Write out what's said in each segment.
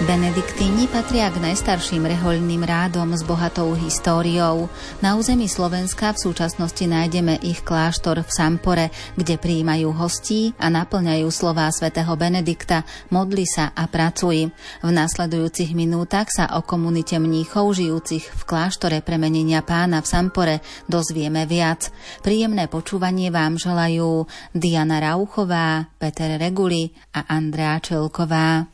Benediktíni patria k najstarším rehoľným rádom s bohatou históriou. Na území Slovenska v súčasnosti nájdeme ich kláštor v Sampore, kde prijímajú hostí a naplňajú slová svätého Benedikta modli sa a pracuj. V nasledujúcich minútach sa o komunite mníchov žijúcich v kláštore Premenenia Pána v Sampore dozvieme viac. Príjemné počúvanie vám želajú Diana Rauchová, Peter Reguli a Andrea Čelková.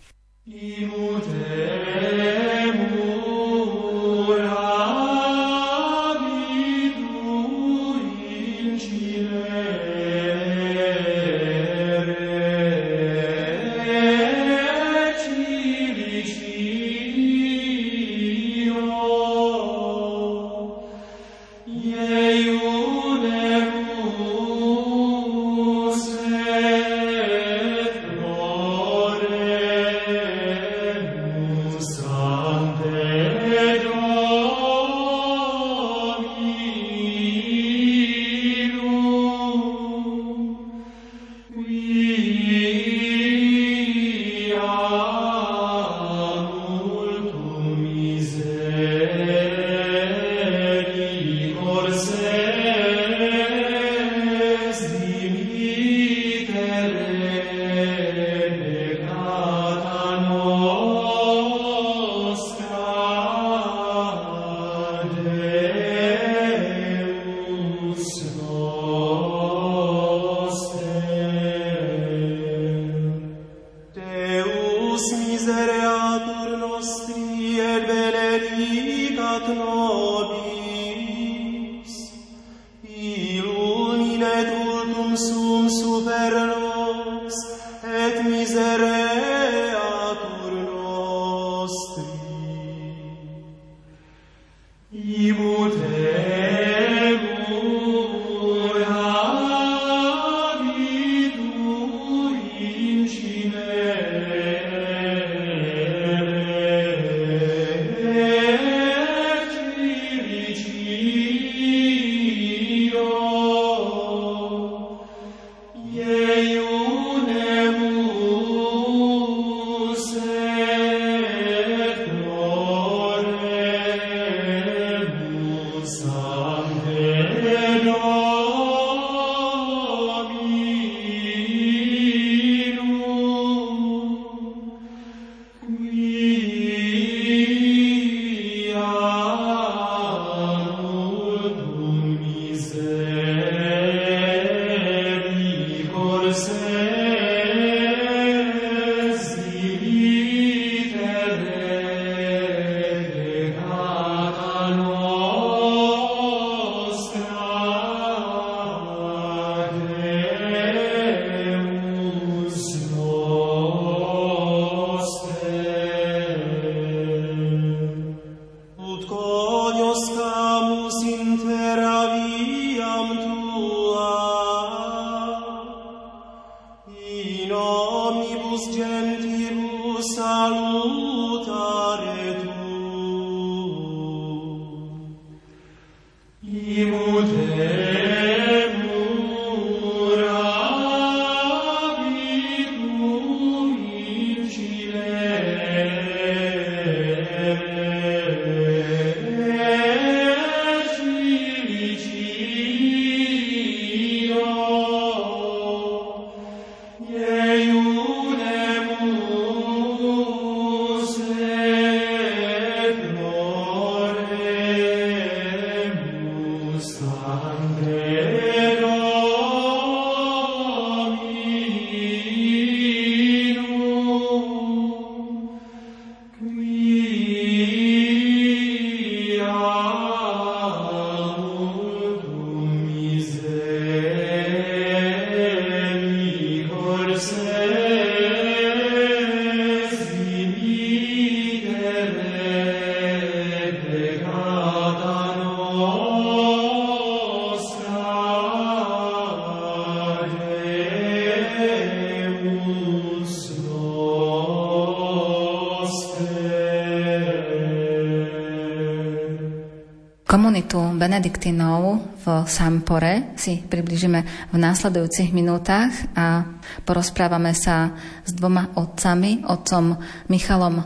Komunitu Benediktinov v Sampore si približíme v následujúcich minútach a porozprávame sa s dvoma otcami, otcom Michalom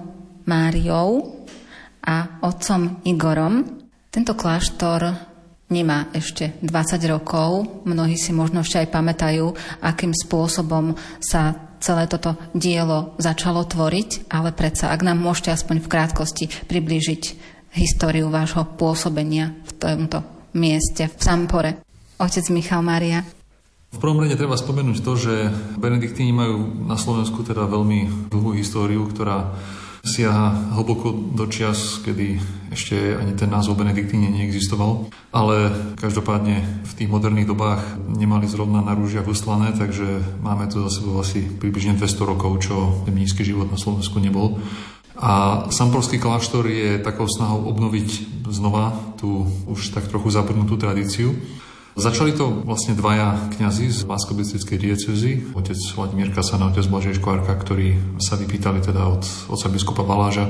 Máriou a otcom Igorom. Tento kláštor nemá ešte 20 rokov. Mnohí si možno ešte aj pamätajú, akým spôsobom sa celé toto dielo začalo tvoriť, ale predsa, ak nám môžete aspoň v krátkosti priblížiť históriu vášho pôsobenia v tomto mieste, v Sampore. Otec Michal Mária. V prvom rade treba spomenúť to, že benediktíni majú na Slovensku teda veľmi dlhú históriu, ktorá siaha hlboko do čias, kedy ešte ani ten názov benediktíni neexistoval. Ale každopádne v tých moderných dobách nemali zrovna na rúžiach ustlané, takže máme tu za sebou asi približne 200 rokov, čo mníšsky život na Slovensku nebol. A samporský kláštor je takou snahou obnoviť znova tú už tak trochu zabudnutú tradíciu. Začali to vlastne dvaja kňazi z Banskobystrickej diecézy, otec Vladimír Kasana a otec Blažej Škvárka, ktorí sa vypýtali teda od otca biskupa Baláža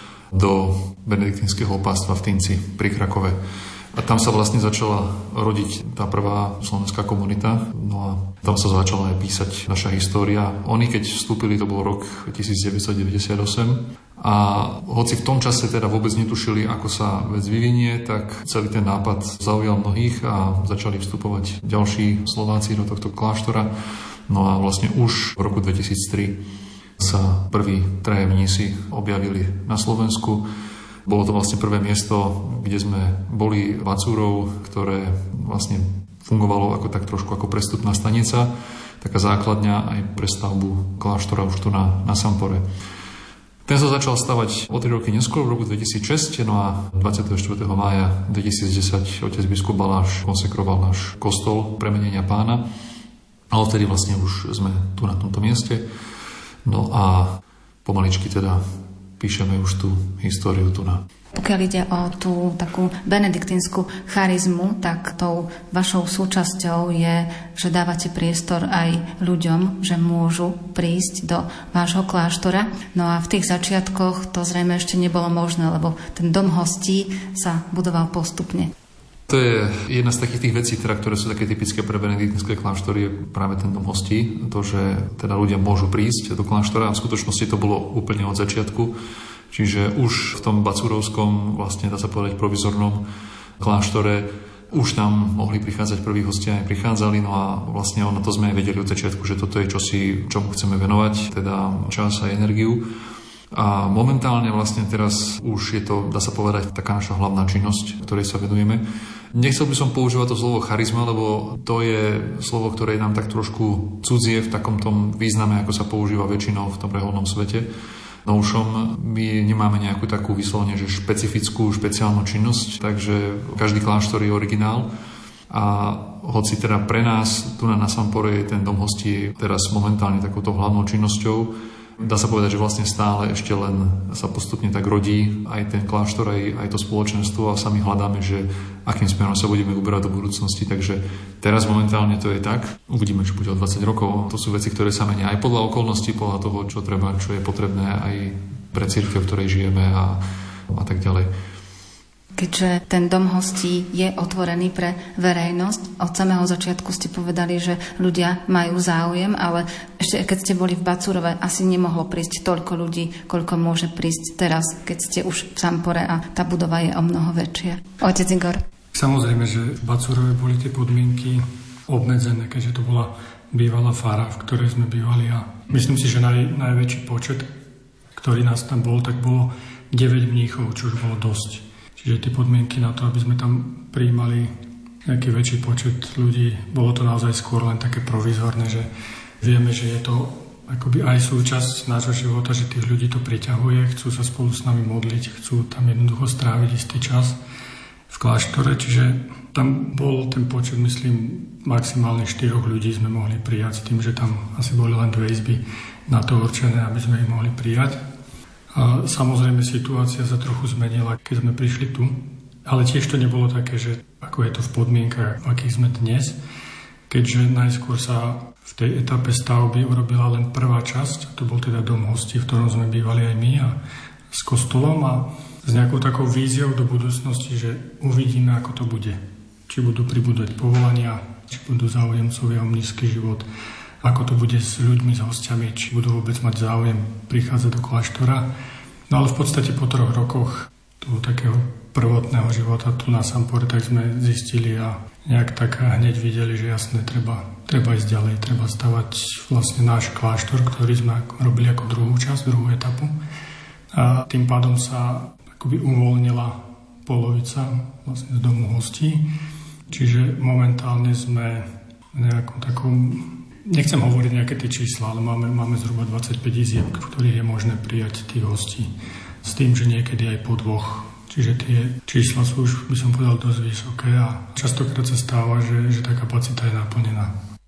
do benediktínskeho opáctva v Týnci pri Krakove. A tam sa vlastne začala rodiť tá prvá slovenská komunita, no a tam sa začala aj písať naša história. Oni keď vstúpili, to bol rok 1998 a hoci v tom čase teda vôbec netušili, ako sa vec vyvinie, tak celý ten nápad zaujal mnohých a začali vstupovať ďalší Slováci do tohto kláštora. No a vlastne už v roku 2003 sa prví traja mnísi objavili na Slovensku. Bolo to vlastne prvé miesto, kde sme boli Vacúrov, ktoré vlastne fungovalo ako tak trošku ako prestupná stanica, taká základňa aj pre stavbu kláštora už tu na Sampore. Ten sa začal stavať o 3 roky neskôr, v roku 2006, no a 24. mája 2010 otec biskup Baláš konsekroval náš kostol premenenia Pána, ale vtedy vlastne už sme tu na tomto mieste. No a pomaličky teda píšeme už tú históriu tu na. Pokiaľ ide o tú takú benediktínsku charizmu, tak tou vašou súčasťou je, že dávate priestor aj ľuďom, že môžu prísť do vášho kláštora. No a v tých začiatkoch to zrejme ešte nebolo možné, lebo ten dom hostí sa budoval postupne. To je jedna z takých tých vecí, ktoré sú také typické pre benediktínske kláštory, je práve ten dom hostí. To, že teda ľudia môžu prísť do kláštora a v skutočnosti to bolo úplne od začiatku. Čiže už v tom bacúrovskom, vlastne dá sa povedať provizornom kláštore, už tam mohli prichádzať prví hostia, aj prichádzali, no a vlastne na to sme aj vedeli od začiatku, že toto je čosi, čomu chceme venovať, teda čas a energiu. A momentálne vlastne teraz už je to, dá sa povedať, taká naša hlavná činnosť, ktorej sa venujeme. Nechcel by som používať to slovo charizma, lebo to je slovo, ktoré je nám tak trošku cudzie v takom tom význame, ako sa používa väčšinou v tom reholnom svete. Novšom my nemáme nejakú takú vyslovene, že špecifickú, špeciálnu činnosť, takže každý kláštor je originál. A hoci teda pre nás tu na Sampore je ten dom hostí teraz momentálne takouto hlavnou činnosťou, dá sa povedať, že vlastne stále ešte len sa postupne tak rodí aj ten kláštor, aj to spoločenstvo a sami hľadáme, že akým smerom sa budeme uberať do budúcnosti. Takže teraz momentálne to je tak. Uvidíme, čo bude o 20 rokov. To sú veci, ktoré sa menia aj podľa okolností, podľa toho, čo treba, čo je potrebné aj pre cirkev, v ktorej žijeme a tak ďalej. Keďže ten dom hostí je otvorený pre verejnosť, od samého začiatku ste povedali, že ľudia majú záujem, ale ešte keď ste boli v Bacúrove, asi nemohlo prísť toľko ľudí, koľko môže prísť teraz, keď ste už v Sampore a tá budova je o mnoho väčšia. Otec Igor. Samozrejme, že v Bacúrove boli tie podmienky obmedzené, keďže to bola bývalá fara, v ktorej sme bývali a myslím si, že najväčší počet, ktorý nás tam bol, tak bolo 9 mníchov, čo už bolo dosť. Čiže tie podmienky na to, aby sme tam prijímali nejaký väčší počet ľudí, bolo to naozaj skôr len také provizorné, že vieme, že je to akoby aj súčasť nášho života, že tých ľudí to priťahuje, chcú sa spolu s nami modliť, chcú tam jednoducho stráviť istý čas v kláštore, čiže tam bol ten počet, myslím, maximálne 4 ľudí sme mohli prijať, s tým, že tam asi boli len 2 izby na to určené, aby sme ich mohli prijať. A samozrejme situácia sa trochu zmenila, keď sme prišli tu, ale tiež to nebolo také, že ako je to v podmienkach, akých sme dnes, keďže najskôr sa v tej etape stavby urobila len prvá časť, to bol teda dom hostí, v ktorom sme bývali aj my a s kostolom a s nejakou takou víziou do budúcnosti, že uvidíme, ako to bude. Či budú pribúdať povolania, či budú záujemcovia o mníšsky život, ako to bude s ľuďmi, s hostiami, či budú vôbec mať záujem prichádzať do kláštora. No ale v podstate po 3 rokoch toho takého prvotného života tu na Sampore, tak sme zistili a nejak tak hneď videli, že jasné, treba ísť ďalej, treba stavať vlastne náš kláštor, ktorý sme robili ako druhú etapu. A tým pádom sa akoby uvoľnila polovica vlastne z domu hostí. Čiže momentálne sme v nejakom takom, nechcem hovoriť nejaké tie čísla, ale máme zhruba 25 izieb, v ktorých je možné prijať tých hostí. S tým, že niekedy aj po 2. Čiže tie čísla sú už, by som povedal, dosť vysoké a častokrát sa stáva, že tá kapacita je naplnená.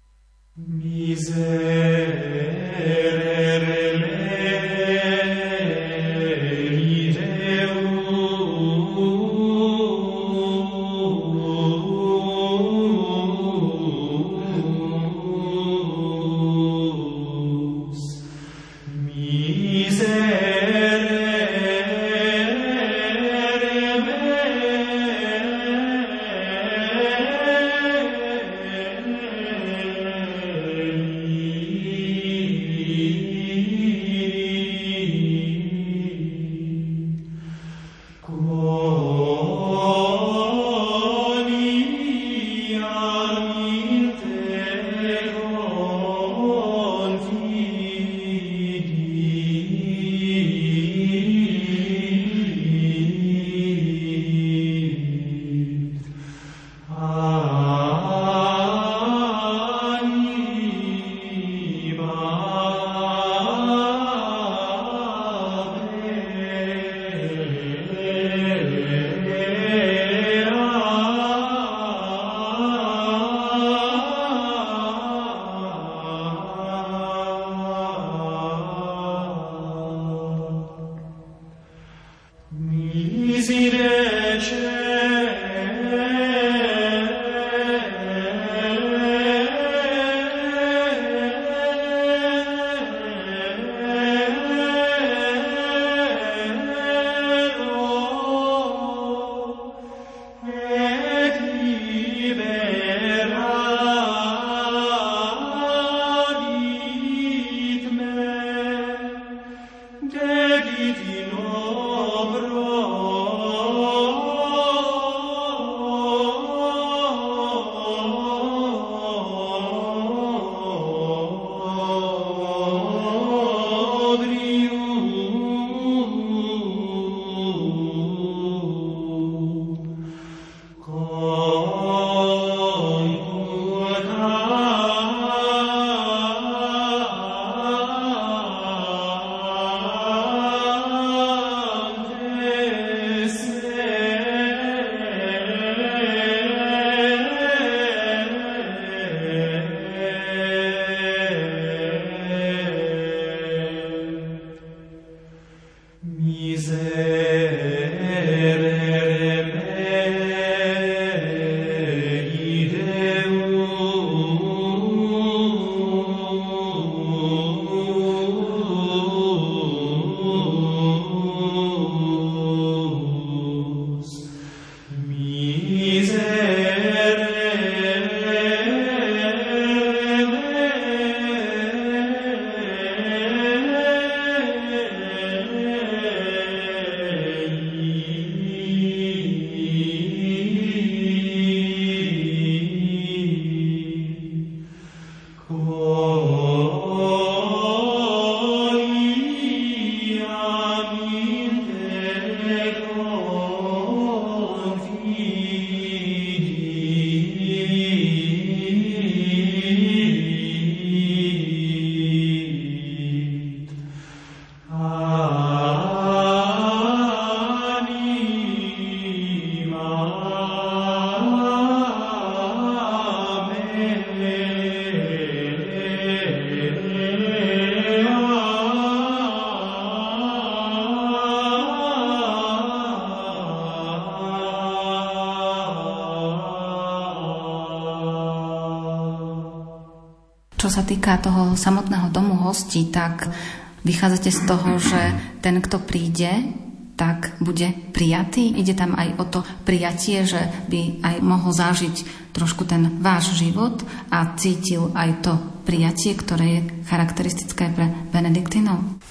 Čo sa týka toho samotného domu hostí, tak vychádzate z toho, že ten, kto príde, tak bude prijatý. Ide tam aj o to prijatie, že by aj mohol zažiť trošku ten váš život a cítil aj to prijatie, ktoré je charakteristické pre Benediktínov.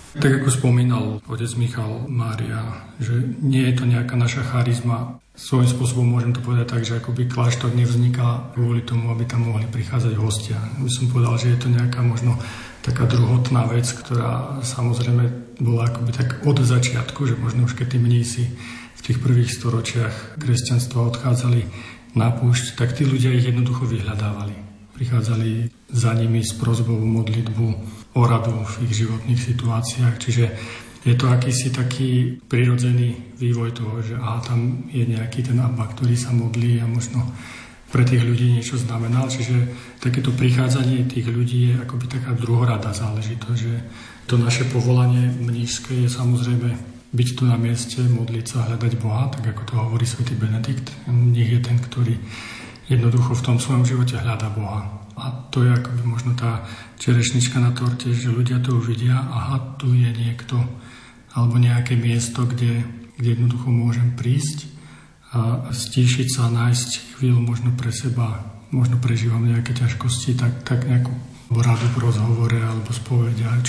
Tak ako spomínal otec Michal Mária, že nie je to nejaká naša charizma. Svojím spôsobom môžem to povedať tak, že akoby kláštor nevzniká kvôli tomu, aby tam mohli prichádzať hostia. By som povedal, že je to nejaká možno taká druhotná vec, ktorá samozrejme bola akoby tak od začiatku, že možno už keď tí mnísi v tých prvých storočiach kresťanstva odchádzali na púšť, tak tí ľudia ich jednoducho vyhľadávali. Prichádzali za nimi s prosbou modlitbu, o radu v ich životných situáciách. Čiže je to akýsi taký prirodzený vývoj toho, že tam je nejaký ten Abba, ktorý sa modlí a možno pre tých ľudí niečo znamenal. Čiže takéto prichádzanie tých ľudí je akoby taká druhoradá záležitosť, že to naše povolanie mníšske je samozrejme byť tu na mieste, modliť sa, hľadať Boha, tak ako to hovorí svätý Benedikt. Nech je ten, ktorý jednoducho v tom svojom živote hľadá Boha. A to je akoby možno tá čerešnička na torte, že ľudia to uvidia, tu je niekto, alebo nejaké miesto, kde jednoducho môžem prísť a stíšiť sa, nájsť chvíľu možno pre seba, možno prežívam nejaké ťažkosti, tak nejakú radu v rozhovore, alebo spovedia,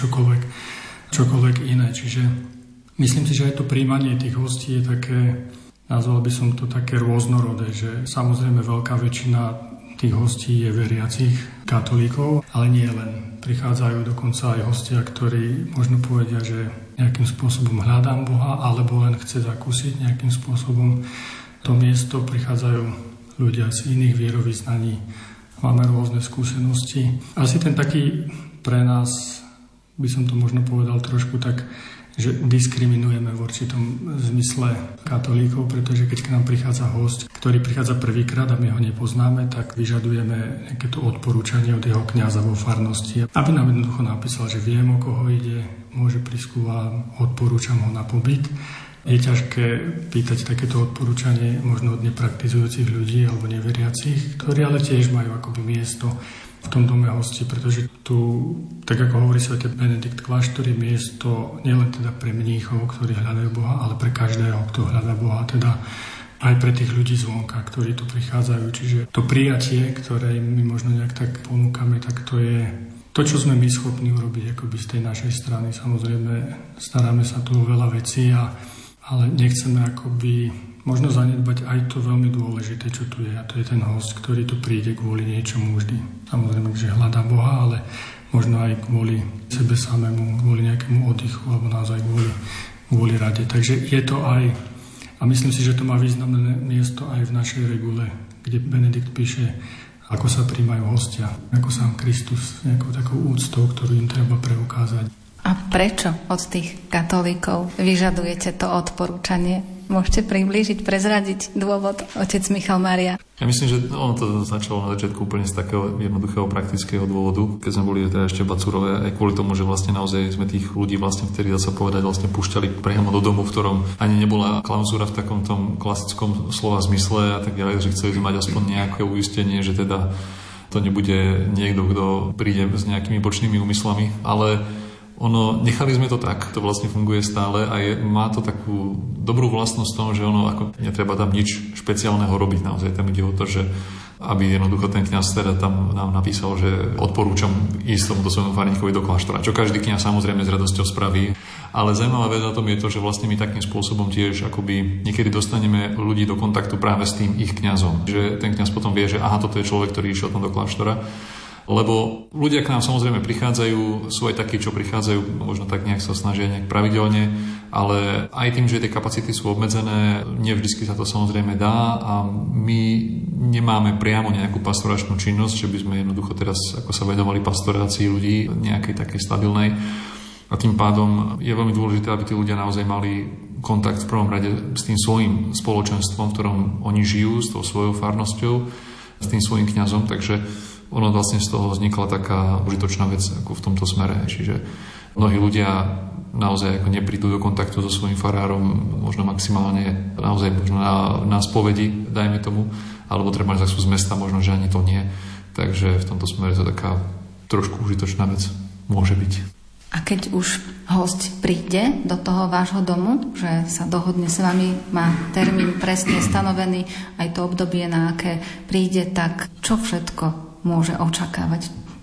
čokoľvek iné. Čiže myslím si, že aj to príjmanie tých hostí je také, nazval by som to také rôznorodé, že samozrejme veľká väčšina tých hostí je veriacich katolíkov, ale nie len. Prichádzajú dokonca aj hostia, ktorí možno povedia, že nejakým spôsobom hľadám Boha, alebo len chce zakúsiť nejakým spôsobom to miesto. Prichádzajú ľudia z iných vierovyznaní. Máme rôzne skúsenosti. Asi ten taký pre nás, by som to možno povedal trošku tak, že diskriminujeme v určitom zmysle katolíkov, pretože keď k nám prichádza hosť, ktorý prichádza prvýkrát a my ho nepoznáme, tak vyžadujeme nejaké to odporúčanie od jeho kňaza vo farnosti, aby nám jednoducho napísal, že viem, o koho ide, môže prísť ku vám, odporúčam ho na pobyt. Je ťažké pýtať takéto odporúčanie možno od nepraktizujúcich ľudí alebo neveriacich, ktorí ale tiež majú akoby miesto v tom dome hostí, pretože tu, tak ako hovorí svätý Benedikt, kláštor je miesto nielen teda pre mníchov, ktorí hľadajú Boha, ale pre každého, kto hľadá Boha, teda aj pre tých ľudí zvonka, ktorí tu prichádzajú. Čiže to prijatie, ktoré my možno nejak tak ponúkame, tak to je to, čo sme my schopní urobiť akoby z tej našej strany. Samozrejme, staráme sa tu o veľa vecí, ale nechceme akoby možno zanedbať aj to veľmi dôležité, čo tu je. A to je ten host, ktorý tu príde kvôli niečomu vždy. Samozrejme, že hľadá Boha, ale možno aj kvôli sebe samému, kvôli nejakému oddychu, alebo naozaj kvôli rade. Takže je to aj, a myslím si, že to má významné miesto aj v našej regule, kde Benedikt píše, ako sa prijímajú hostia, ako sám Kristus, nejakou takou úctou, ktorú im treba preukázať. A prečo od tých katolíkov vyžadujete to odporúčanie? Môžete priblížiť, prezradiť dôvod, otec Michal Mária? Ja myslím, že ono to začalo na začiatku úplne z takého jednoduchého praktického dôvodu, keď sme boli teda ešte Bacurové, aj kvôli tomu, že vlastne naozaj sme tých ľudí vlastne vtedy, dá sa povedať, vlastne púšťali priamo do domu, v ktorom ani nebola klauzúra v takom tom klasickom slova zmysle a tak ďalej, že chceli mať aspoň nejaké uistenie, že teda to nebude niekto, kto príde s nejakými bočnými úmyslami, ale nechali sme to tak, to vlastne funguje stále a má to takú dobrú vlastnosť v tom, že ako netreba tam nič špeciálneho robiť. Naozaj tam ide o to, že aby jednoducho ten kňaz teda tam nám napísal, že odporúčam ísť tomuto svojmu farníkovi do kláštora, čo každý kňaz samozrejme s radosťou spraví. Ale zaujímavá vec na tom je to, že vlastne my takým spôsobom tiež akoby niekedy dostaneme ľudí do kontaktu práve s tým ich kňazom. Že ten kňaz potom vie, že toto je človek, ktorý išiel tam do kláštora. Lebo ľudia k nám samozrejme prichádzajú, sú aj takí, čo prichádzajú, možno tak nejak sa snažia nejak pravidelne, ale aj tým, že tie kapacity sú obmedzené, nevždy sa to samozrejme dá a my nemáme priamo nejakú pastoračnú činnosť, že by sme jednoducho teraz ako sa venovali pastorácii ľudí nejakej takej stabilnej. A tým pádom je veľmi dôležité, aby tí ľudia naozaj mali kontakt v prvom rade s tým svojím spoločenstvom, v ktorom oni žijú, s tou svojou farnosťou, s tým svojím kňazom, takže ono vlastne z toho vznikla taká užitočná vec ako v tomto smere. Čiže mnohí ľudia naozaj ako neprídu do kontaktu so svojím farárom, možno maximálne naozaj možno na spovedi, dajme tomu, alebo treba, že sú z mesta, možno, že ani to nie. Takže v tomto smere to taká trošku užitočná vec môže byť. A keď už hosť príde do toho vášho domu, že sa dohodne s vami, má termín presne stanovený, aj to obdobie, na aké príde, tak čo všetko môže očakávať?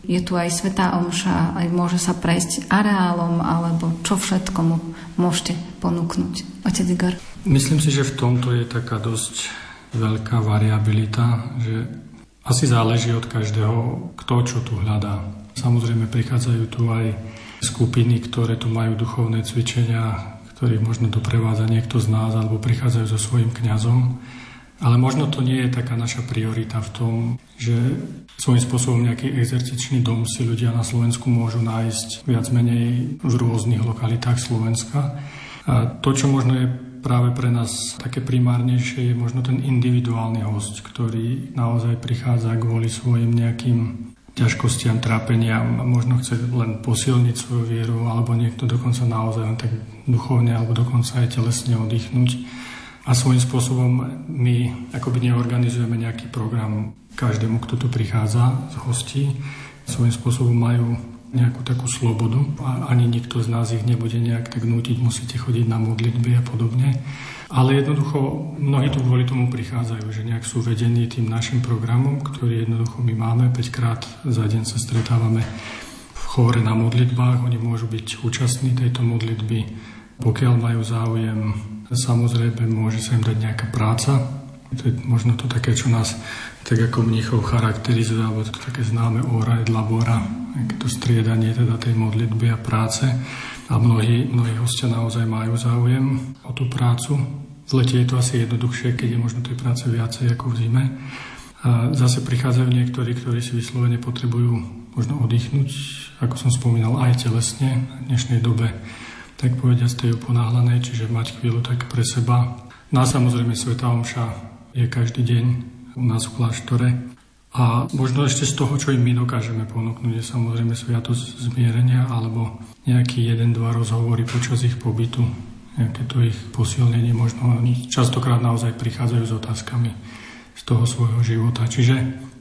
je tu aj svätá omša, aj môže sa prejsť areálom, alebo čo všetko mu môžete ponúknuť. Otec Igor. Myslím si, že v tomto je taká dosť veľká variabilita, že asi záleží od každého, kto čo tu hľadá. Samozrejme prichádzajú tu aj skupiny, ktoré tu majú duchovné cvičenia, ktorých možno doprevádza niekto z nás, alebo prichádzajú so svojím kňazom. Ale možno to nie je taká naša priorita v tom, že svojím spôsobom nejaký exercičný dom si ľudia na Slovensku môžu nájsť viac menej v rôznych lokalitách Slovenska. A to, čo možno je práve pre nás také primárnejšie, je možno ten individuálny host, ktorý naozaj prichádza kvôli svojim nejakým ťažkostiam, trápeniam, možno chce len posilniť svoju vieru, alebo niekto dokonca naozaj len tak duchovne, alebo dokonca aj telesne oddychnúť. A svojím spôsobom my akoby neorganizujeme nejaký program každému, kto tu prichádza z hostí. Svojím spôsobom majú nejakú takú slobodu a ani nikto z nás ich nebude nejak tak nútiť, musíte chodiť na modlitby a podobne. Ale jednoducho mnohí tu kvôli tomu prichádzajú, že nejak sú vedení tým našim programom, ktorý jednoducho my máme. 5-krát za deň sa stretávame v chóre na modlitbách, oni môžu byť účastní tejto modlitby. Pokiaľ majú záujem, samozrejme môže sa im dať nejaká práca. To je možno to také, čo nás tak ako mníchov charakterizuje, alebo to také známe ora et labora, to striedanie teda tej modlitby a práce. A mnohí hostia naozaj majú záujem o tú prácu. V lete je to asi jednoduchšie, keď je možno tej práce viacej ako v zime. A zase prichádzajú niektorí, ktorí si vyslovene potrebujú možno oddychnúť, ako som spomínal, aj telesne v dnešnej dobe, tak povediať z tej uponáhlanej, čiže mať chvíľu tak pre seba. No a samozrejme svätá omša je každý deň u nás v kláštore. A možno ešte z toho, čo im my dokážeme ponúknuť, je samozrejme sviatosť zmierenia alebo nejaký 1-2 rozhovory počas ich pobytu, nejaké to ich posilnenie. Možno oni častokrát naozaj prichádzajú s otázkami z toho svojho života. Čiže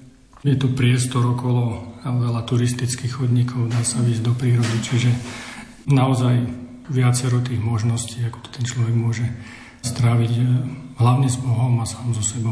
je tu priestor okolo veľa turistických chodníkov, dá sa ísť do prírody, čiže naozaj viacero tých možností, ako to ten človek môže stráviť hlavne s Bohom a sám so sebou.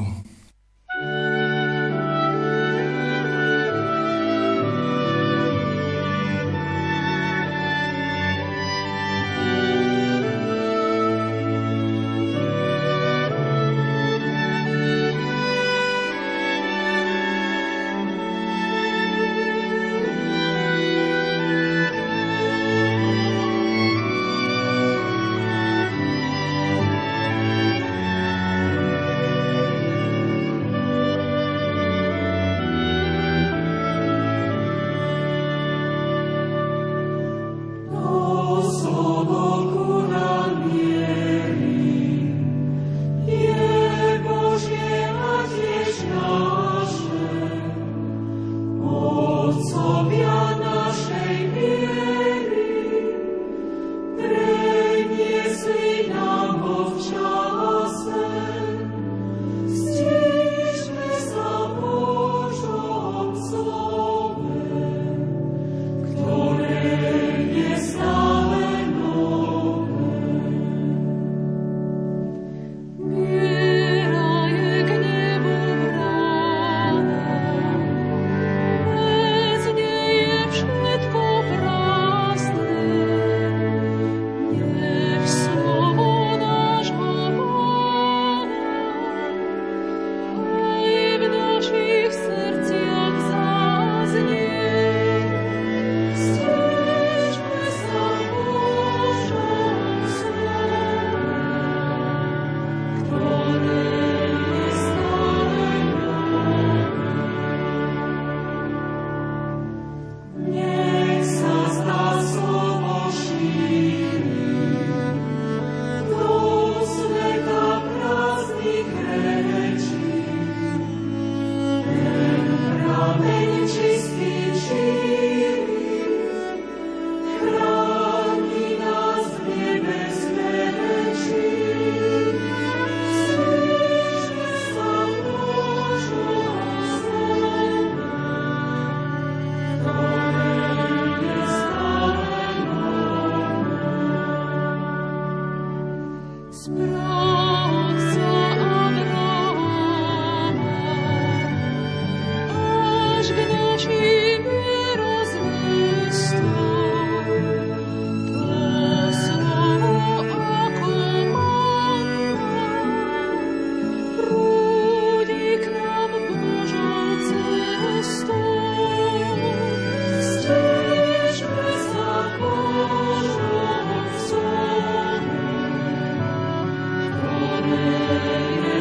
Až k našim vierom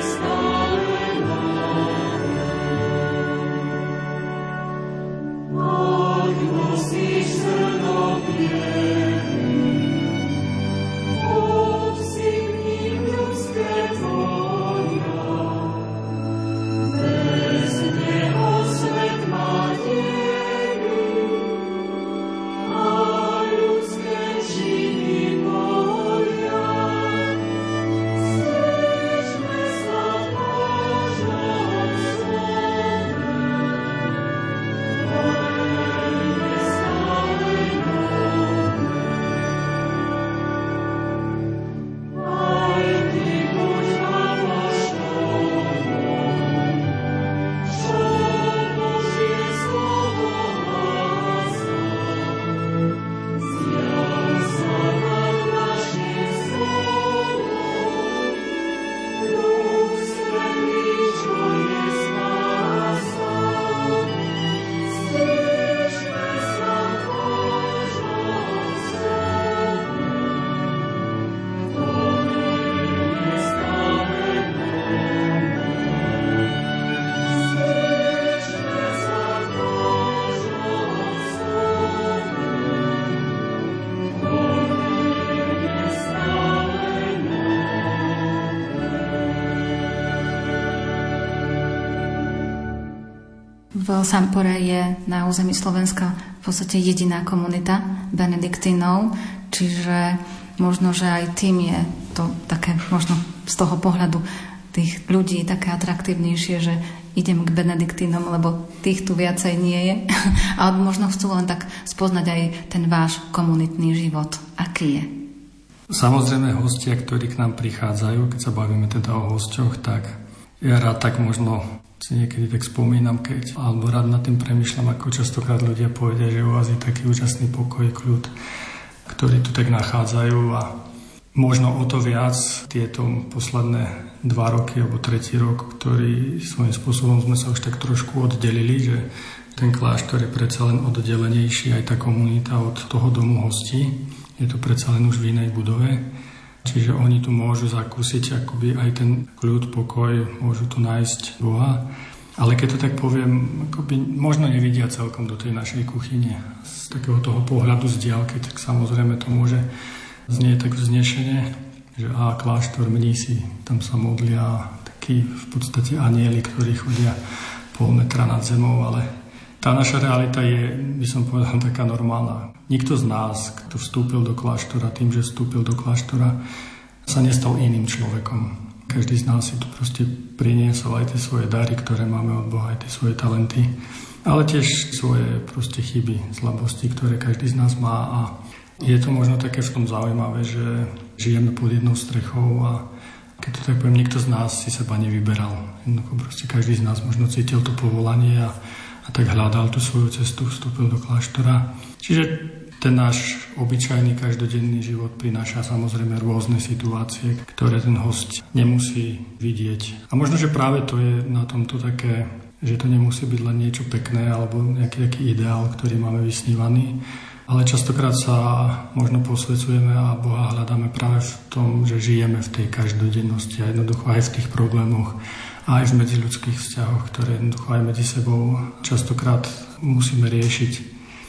V Sampore je na území Slovenska v podstate jediná komunita benediktínov, čiže možno, že aj tým je to také, možno z toho pohľadu tých ľudí také atraktívnejšie, že idem k benediktínom, lebo tých tu viacej nie je. Ale možno chcú len tak spoznať aj ten váš komunitný život. Aký je? Samozrejme hostia, ktorí k nám prichádzajú, keď sa bavíme teda o hosťoch, tak ja rád tak možno si niekedy tak spomínam, alebo rád nad tým premýšľam, ako častokrát ľudia povedia, že u vás je taký úžasný pokoj, kľud, ktorí tu tak nachádzajú a možno o to viac tieto posledné 2 roky alebo 3. rok, ktorý svojím spôsobom sme sa už tak trošku oddelili, že ten kláštor je predsa len oddelenejší, aj tá komunita od toho domu hostí. Je to predsa len už v inej budove. Čiže oni tu môžu zakúsiť akoby aj ten kľud, pokoj, môžu tu nájsť Boha. Ale keď to tak poviem, akoby možno nevidia celkom do tej našej kuchyne. Z takého toho pohľadu z diaľky, tak samozrejme to môže znieť tak vznešene, že kláštor, mnísi, tam sa modlia takí v podstate anjeli, ktorí chodia 0,5 metra nad zemou, ale tá naša realita je, by som povedal, taká normálna. Nikto z nás, kto vstúpil do kláštora, tým, že vstúpil do kláštora, sa nestal iným človekom. Každý z nás si tu proste priniesol aj tie svoje dary, ktoré máme od Boha, aj tie svoje talenty, ale tiež svoje proste chyby, slabosti, ktoré každý z nás má. A je to možno také v tom zaujímavé, že žijeme pod jednou strechou a keď to tak poviem, nikto z nás si seba nevyberal. Jednoducho proste každý z nás možno cítil to povolanie a tak hľadal tú svoju cestu, vstúpil do kláštora. Čiže ten náš obyčajný každodenný život prináša samozrejme rôzne situácie, ktoré ten host nemusí vidieť. A možno, že práve to je na tomto také, že to nemusí byť len niečo pekné alebo nejaký taký ideál, ktorý máme vysnívaný, ale častokrát sa možno posvedzujeme a Boha hľadáme práve v tom, že žijeme v tej každodennosti a jednoducho aj v tých problémoch, aj v medziľudských vzťahoch, ktoré jednoducho aj medzi sebou častokrát musíme riešiť.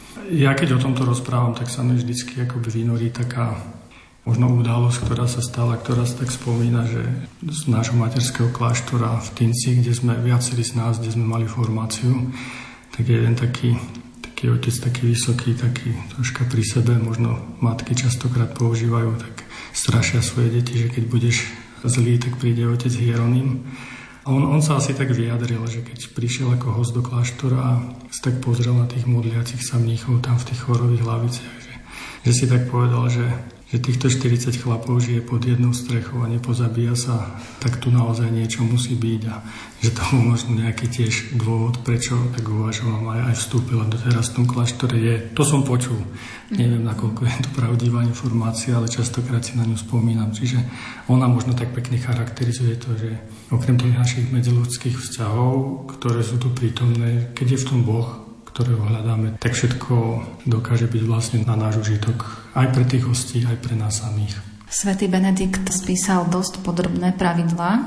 Ja keď o tomto rozprávam, tak sa mi vždycky akoby vynorí taká možno udalosť, ktorá sa stala, ktorá sa tak spomína, že z nášho materského kláštora v Tinci, kde sme viacerí z nás, kde sme mali formáciu, tak jeden taký otec, taký vysoký, taký troška pri sebe, možno matky častokrát používajú, tak strašia svoje deti, že keď budeš zlý, tak príde otec Hieronym. A on sa asi tak vyjadril, že keď prišiel ako host do kláštora a sa tak pozrel na tých modliacich sa mníchov tam v tých chorových laviciach, že si tak povedal, že týchto 40 chlapov žije pod jednou strechou a nepozabíja sa, tak tu naozaj niečo musí byť a že tomu možno nejaký tiež dôvod, prečo tak uvažoval aj vstúpila do teraz v tom kláštore je. To som počul. Neviem, nakoľko je to pravdivá informácia, ale častokrát si na ňu spomínam. Čiže ona možno tak pekne charakterizuje to, že okrem tých našich medziľudských vzťahov, ktoré sú tu prítomné, keď je v tom Boh, ktorého hľadáme, tak všetko dokáže byť vlastne na náš užitok aj pre tých hostí, aj pre nás samých. Svätý Benedikt spísal dosť podrobné pravidlá,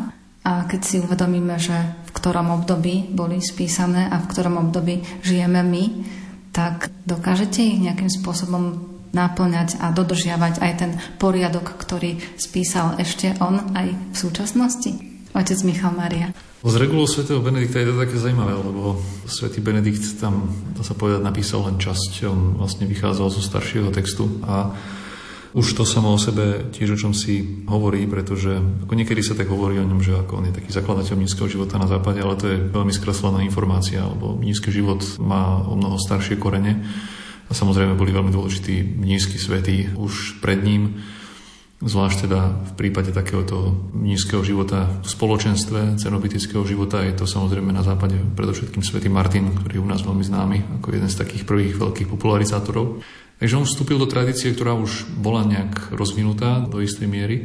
A keď si uvedomíme, že v ktorom období boli spísané a v ktorom období žijeme my, tak dokážete ich nejakým spôsobom naplňať a dodržiavať aj ten poriadok, ktorý spísal ešte on aj v súčasnosti? Otec Michal Mária. Z regulou svätého Benedikta je to také zaujímavé, lebo svätý Benedikt tam, dá sa povedať, napísal len časť. On vlastne vychádzal zo staršieho textu a už to samo o sebe tiež o čom si hovorí, pretože ako niekedy sa tak hovorí o ňom, že ako on je taký zakladateľ mníšskeho života na západe, ale to je veľmi skreslená informácia, lebo mníšsky život má o mnoho staršie korene a samozrejme boli veľmi dôležití mníšski svätí už pred ním. Zvlášť teda v prípade takéhoto mníšskeho života v spoločenstve, cenobitického života, je to samozrejme na západe predovšetkým svätý Martin, ktorý je u nás veľmi známy ako jeden z takých prvých veľkých popularizátorov. Takže on vstúpil do tradície, ktorá už bola nejak rozvinutá do istej miery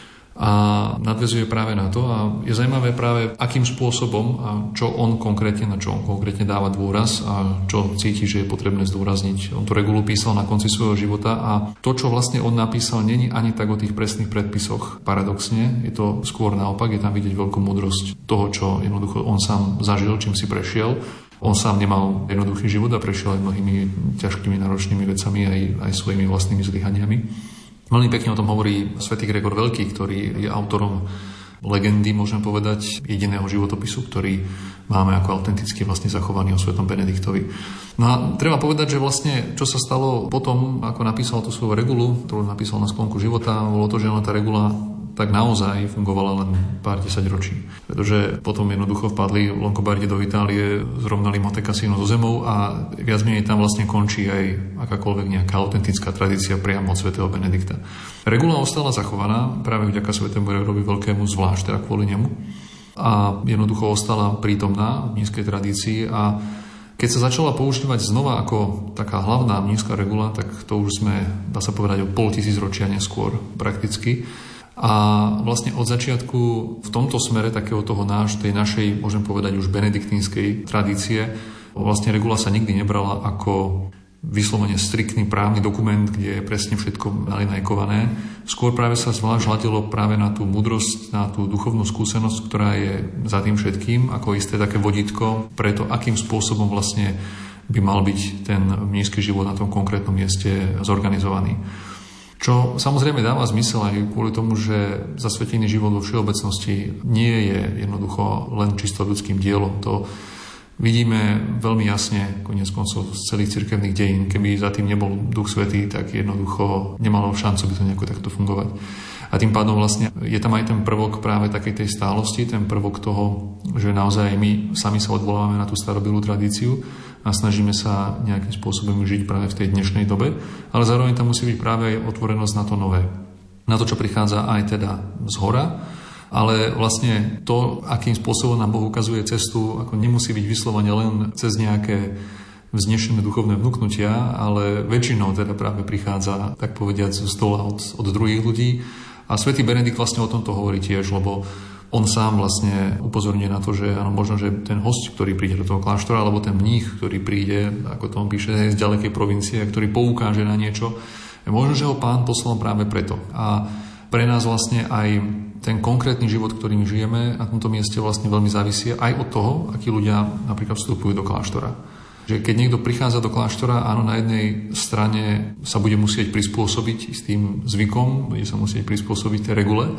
a nadväzuje práve na to a je zaujímavé práve akým spôsobom a čo on konkrétne dáva dôraz a čo cíti, že je potrebné zdôrazniť. On tú regulu písal na konci svojho života a to, čo vlastne on napísal, není ani tak o tých presných predpisoch paradoxne, je to skôr naopak, je tam vidieť veľkú múdrosť toho, čo jednoducho on sám zažil, čím si prešiel. On sám nemal jednoduchý život a prešiel aj mnohými ťažkými náročnými vecami aj svojimi vlastnými zlyhaniami. Veľmi pekne o tom hovorí svätý Gregor Veľký, ktorý je autorom legendy, môžem povedať, jediného životopisu, ktorý máme ako autenticky vlastne zachovaný o svätom Benediktovi. No a treba povedať, že vlastne čo sa stalo potom, ako napísal tú svoju regulu, ktorú napísal na sklonku života, bolo to, že ona tá regula tak naozaj fungovala len pár 10 ročí. Pretože potom jednoducho vpadli Longobardi do Itálie, zrovnali Monte Cassino so zemou a viac menej tam vlastne končí aj akákoľvek nejaká autentická tradícia priamo od svätého Benedikta. Regula ostala zachovaná práve vďaka svätému Gregorovi Veľkému, zvlášť teda kvôli nemu. A jednoducho ostala prítomná v mníšskej tradícii a keď sa začala používať znova ako taká hlavná mníšska regula, tak to už sme, dá sa povedať, o 500 ročia neskôr prakticky. A vlastne od začiatku v tomto smere takého toho tej našej, môžem povedať, už benediktínskej tradície, vlastne regula sa nikdy nebrala ako vyslovene striktný právny dokument, kde je presne všetko nalinajkované. Skôr práve sa zvlášť hľadelo práve na tú múdrosť, na tú duchovnú skúsenosť, ktorá je za tým všetkým, ako isté také vodítko pre to, akým spôsobom vlastne by mal byť ten mníšsky život na tom konkrétnom mieste zorganizovaný. Čo samozrejme dáva zmysel aj kvôli tomu, že zasvetený život vo všeobecnosti nie je jednoducho len čisto ľudským dielom. To vidíme veľmi jasne, koniec koncov z celých cirkevných dejín. Keby za tým nebol Duch Svätý, tak jednoducho nemalo šancu by to nejako takto fungovať. A tým pádom vlastne je tam aj ten prvok práve takej tej stálosti, ten prvok toho, že naozaj my sami sa odvolávame na tú starobilú tradíciu a snažíme sa nejakým spôsobom žiť práve v tej dnešnej dobe, ale zároveň tam musí byť práve aj otvorenosť na to nové. Na to, čo prichádza aj teda zhora, ale vlastne to, akým spôsobom nám Boh ukazuje cestu, ako nemusí byť vyslovene len cez nejaké vznešené duchovné vnuknutia, ale väčšinou teda práve prichádza, tak povediať, zo stola od druhých ľudí. A svätý Benedikt vlastne o tomto hovorí tiež, lebo on sám vlastne upozorňuje na to, že áno, možno, že ten hosť, ktorý príde do toho kláštora, alebo ten mních, ktorý príde, ako to on píše, z ďalekej provincie, ktorý poukáže na niečo, možno, že ho Pán poslal práve preto. A pre nás vlastne aj ten konkrétny život, ktorým žijeme na tomto mieste vlastne veľmi závisí aj od toho, akí ľudia napríklad vstupujú do kláštora. Že keď niekto prichádza do kláštora, áno, na jednej strane sa bude musieť prispôsobiť s tým zvykom, bude sa musieť prispôsobiť tej regule,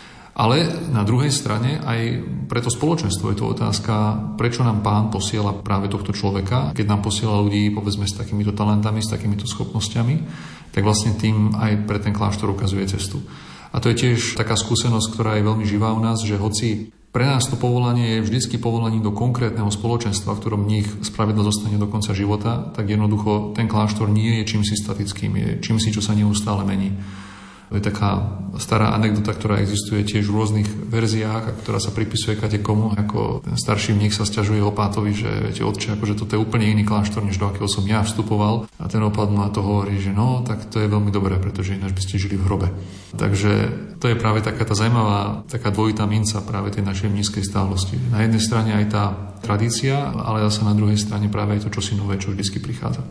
ale na druhej strane aj pre to spoločenstvo je to otázka, prečo nám Pán posiela práve tohto človeka, keď nám posiela ľudí, povedzme, s takýmito talentami, s takýmito schopnosťami, tak vlastne tým aj pre ten kláštor ukazuje cestu. A to je tiež taká skúsenosť, ktorá je veľmi živá u nás, že hoci pre nás to povolanie je vždycky povolaním do konkrétneho spoločenstva, v ktorom mních spravidlo zostane do konca života, tak jednoducho ten kláštor nie je čímsi statickým, je čímsi, čo sa neustále mení. To je taká stará anekdota, ktorá existuje tiež v rôznych verziách a ktorá sa pripisuje kadekomu, ako ten starší mních sa sťažuje opátovi, že viete, otče, akože toto je úplne iný kláštor, než do akého som ja vstupoval. A ten opát mu na to hovorí, že no, tak to je veľmi dobré, pretože ináč by ste žili v hrobe. Takže to je práve taká tá zaujímavá, taká dvojitá minca práve tej našej mníšskej stálosti. Na jednej strane aj tá tradícia, ale zase na druhej strane práve aj to čosi nové, čo vždycky prichádza.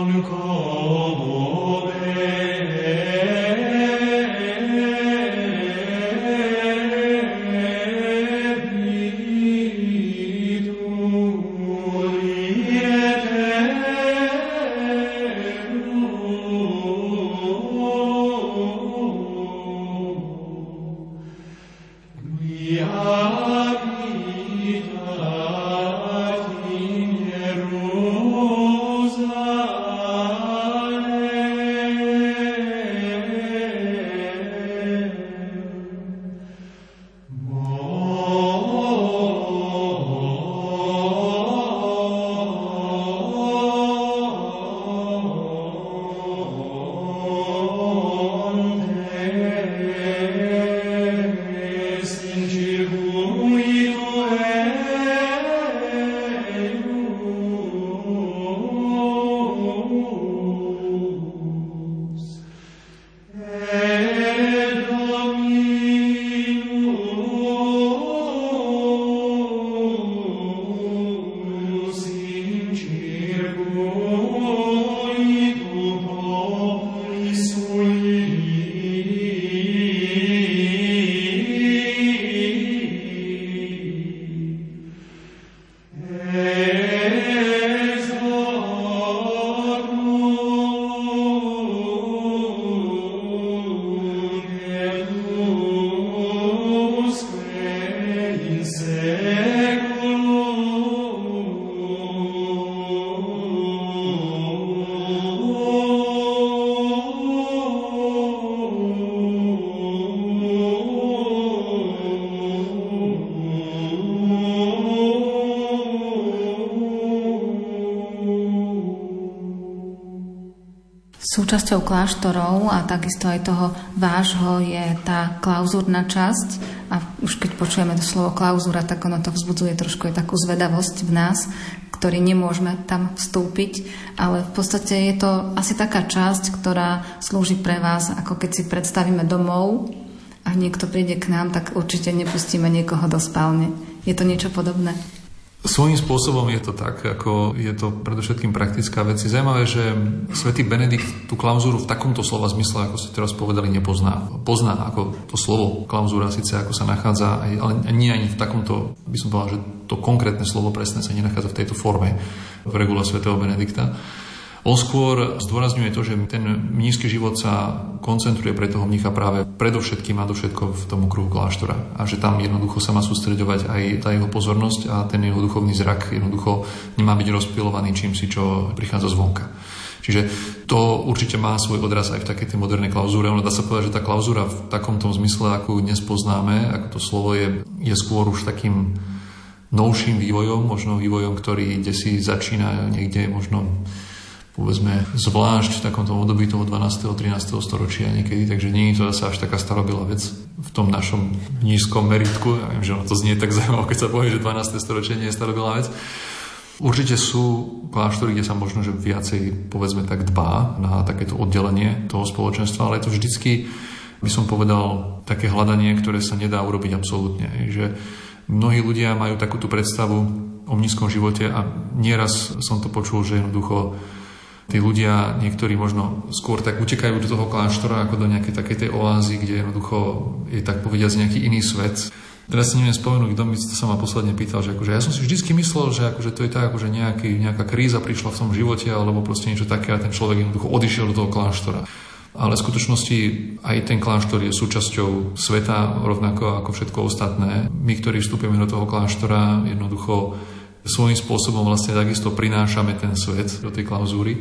Súčasťou kláštorov a takisto aj toho vášho je tá klauzúrna časť a už keď počujeme to slovo klauzúra, tak ono to vzbudzuje trošku aj takú zvedavosť v nás, ktorí nemôžeme tam vstúpiť, ale v podstate je to asi taká časť, ktorá slúži pre vás, ako keď si predstavíme domov a niekto príde k nám, tak určite nepustíme niekoho do spálne. Je to niečo podobné? Svojím spôsobom je to tak, ako je to predovšetkým praktická vec. Je zaujímavé, že svätý Benedikt tú klauzúru v takomto slova zmysle, ako ste teraz povedali, nepozná. Pozná ako to slovo klauzúra, síce ako sa nachádza, ale nie ani v takomto, by som povedal, že to konkrétne slovo presne sa nenachádza v tejto forme v regule svätého Benedikta. On skôr zdôrazňuje to, že ten mníšsky život sa koncentruje pre toho mnícha práve predovšetkým a dovšetko v tom kruhu kláštora. A že tam jednoducho sa má sústreďovať aj tá jeho pozornosť a ten jeho duchovný zrak jednoducho nemá byť rozptýlovaný čímsi, čo prichádza zvonka. Čiže to určite má svoj odraz aj v takej tej modernej klauzúre. Ono dá sa povedať, že tá klauzúra v takomto zmysle, ako ju dnes poznáme, ako to slovo je skôr už takým novším vývojom, možno vývojom, ktorý desi začína niekde možno povedzme zvlášť v takomto období toho 12. 13. storočia niekedy, takže nie je to zase až taká starobilá vec v tom našom nízkom meritku. Ja viem, že ono to znie tak zaujímavé, keď sa povie, že 12. storočie nie je starobilá vec. Určite sú kláštory, kde sa možno, že viacej, povedzme tak, dbá na takéto oddelenie toho spoločenstva, ale je to vždycky, by som povedal, také hľadanie, ktoré sa nedá urobiť absolútne. Že mnohí ľudia majú takúto predstavu o mníšskom živote a nieraz som to počul, že jednoducho tí ľudia, niektorí možno skôr tak utekajú do toho kláštora ako do nejakej takej tej oázy, kde jednoducho je tak povediať nejaký iný svet. Teraz si neviem spomenúť, kto mi to sa ma posledne pýtal, že akože ja som si vždycky myslel, že akože to je tak, akože nejaká kríza prišla v tom živote alebo proste niečo také a ten človek jednoducho odišiel do toho kláštora. Ale v skutočnosti aj ten kláštor je súčasťou sveta, rovnako ako všetko ostatné. My, ktorí vstúpime do toho kláštora, jednoducho svojím spôsobom vlastne takisto prinášame ten svet do tej klauzúry.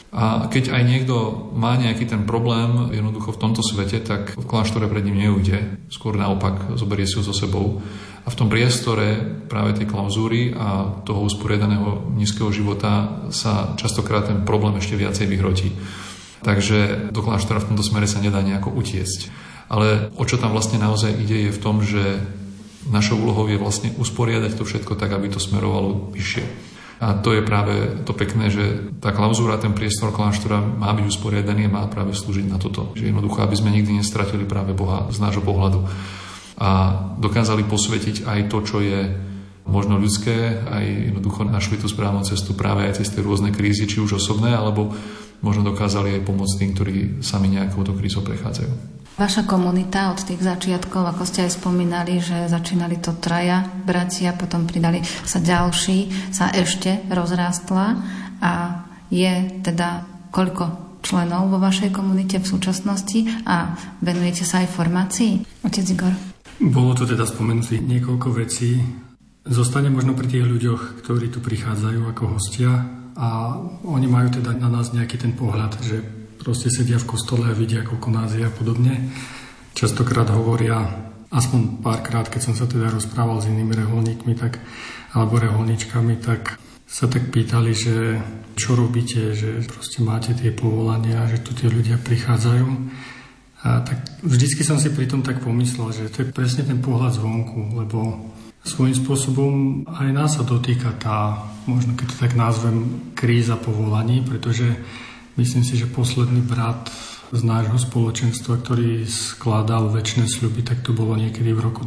A keď aj niekto má nejaký ten problém jednoducho v tomto svete, tak v kláštore pred ním neujde. Skôr naopak, zoberie si ho so sebou. A v tom priestore práve tej klauzúry a toho usporiadaného nízkeho života sa častokrát ten problém ešte viacej vyhrotí. Takže do kláštora v tomto smere sa nedá nejako utiecť. Ale o čo tam vlastne naozaj ide, je v tom, že našou úlohou je vlastne usporiadať to všetko tak, aby to smerovalo vyššie. A to je práve to pekné, že tá klauzúra, ten priestor kláštora má byť usporiadaný a má práve slúžiť na toto. Že jednoducho, aby sme nikdy nestratili práve Boha z nášho pohľadu. A dokázali posvetiť aj to, čo je možno ľudské, aj jednoducho našli tú správnu cestu práve aj cez tie rôzne krízy, či už osobné, alebo možno dokázali aj pomôcť tým, ktorí sami nejakou to krízou prechádzajú. Vaša komunita od tých začiatkov, ako ste aj spomínali, že začínali to 3 bratia, potom pridali sa ďalší, sa ešte rozrástla a je teda koľko členov vo vašej komunite v súčasnosti a venujete sa aj formácii? Otec Igor. Bolo to teda spomenutých niekoľko vecí. Zostane možno pri tých ľuďoch, ktorí tu prichádzajú ako hostia a oni majú teda na nás nejaký ten pohľad, že proste sedia v kostole a vidia, koľko nás je a podobne. Častokrát hovoria, aspoň párkrát, keď som sa teda rozprával s inými reholníkmi, tak, alebo reholníčkami, tak sa tak pýtali, že čo robíte, že proste máte tie povolania, že tu tie ľudia prichádzajú. A tak vždycky som si pri tom tak pomyslel, že to je presne ten pohľad zvonku, lebo svojím spôsobom aj nás sa dotýka tá, možno keď to tak nazvem, kríza povolaní, pretože myslím si, že posledný brat z nášho spoločenstva, ktorý skladal večné sľuby, tak to bolo niekedy v roku